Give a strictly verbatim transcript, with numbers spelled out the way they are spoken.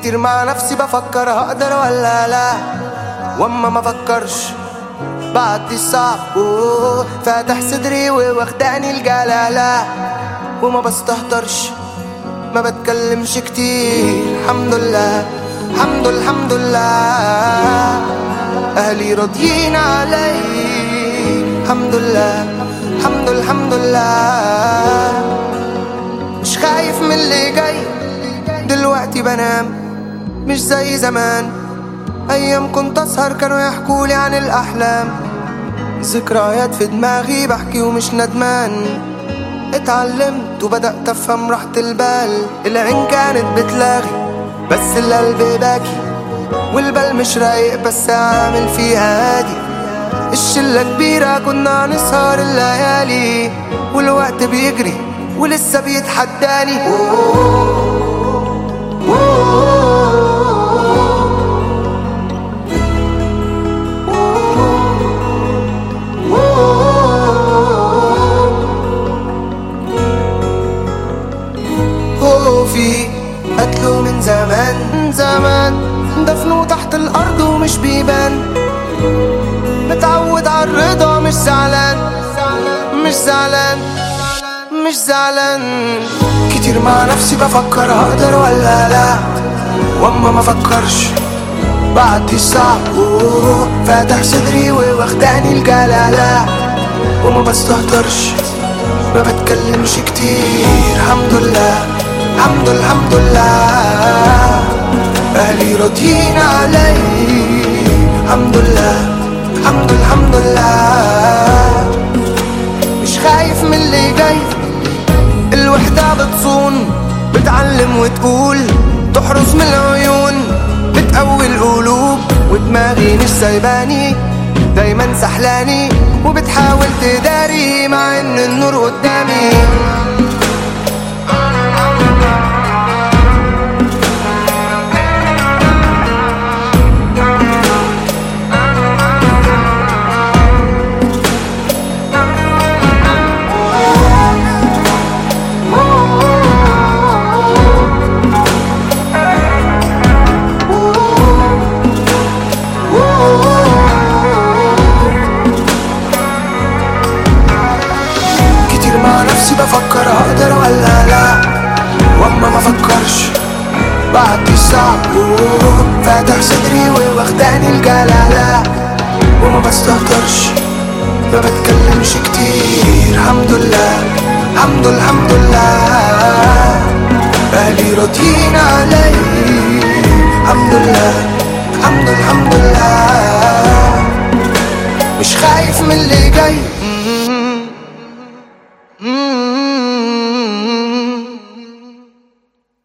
كتير مع نفسي بفكر هقدر ولا لا، واما ما فكرش بعدي الصعب. أوه، فاتح صدري وواخداني الجلالة وما بستهترش، ما بتكلمش كتير. الحمد لله الحمد الحمد لله، اهلي راضيين علي. الحمد لله الحمد الحمد لله، مش خايف من اللي جاي. دلوقتي بنام مش زي زمان، ايام كنت اسهر كانوا يحكولي عن الاحلام. ذكريات في دماغي بحكي ومش ندمان. اتعلمت وبدأت افهم راحة البال. العين كانت بتلاغي بس القلب باكي، والبال مش رايق بس عامل فيها هادي. الشلة كبيرة كنا نسهر الليالي، والوقت بيجري ولسه بيتحداني. خوفي قتله من زمان من زمان، دفنه تحت الأرض ومش بيبان. متعود على الرضا مش زعلان مش زعلان مش زعلان. كتير مع نفسي بفكر هقدر ولا لا، واما ما فكرش بعدي الصعب. أوه، فاتح صدري وواخداني الجلالة وما بستهترش، ما بتكلمش كتير. الحمد لله الحمد الحمد لله، اهلي راضيين علي. الحمد لله الحمد الحمد لله، مش خايف من اللي جاي. الوحدة بتصون بتعلم وتقول، تحرس من العيون بتقوي القلوب. ودماغي مش سايباني دايما سحلاني، وبتحاول تداري مع ان النور قدامي. بفكر هقدر ولا لا، واما ما فكرش بعدي صعب. فاتح صدري وواخداني الجلالة وما بستهترش، ما بتكلمش كتير. الحمد لله الحمد الحمد لله، اهلي راضيين علي. الحمد لله الحمد الحمد لله، مش خايف من اللي جاي.